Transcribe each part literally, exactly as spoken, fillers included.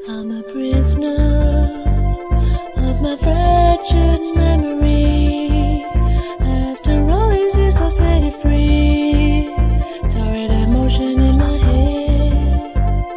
I'm a prisoner of my fractured memory. After all these years I've set it free. Torrid emotion in my head,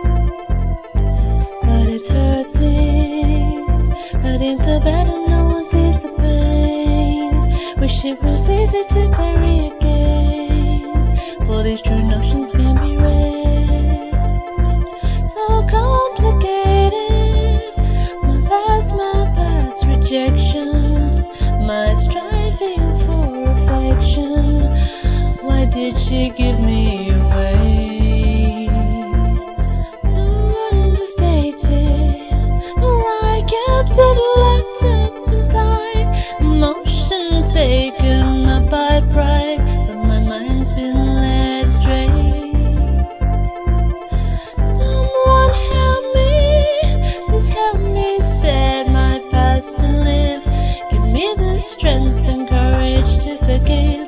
but it's hurting, hurting so bad and no one sees the pain. Wish it was easy to bury again, for these true notions can be read. So complicated, my past, my past rejection, my striving for affection. Why did she give me away? So understated, or I kept it locked up inside. Emotion taken up by pride, but my mind's been led astray. Someone help me, please help me set my past and live. Give me the strength and courage to forgive.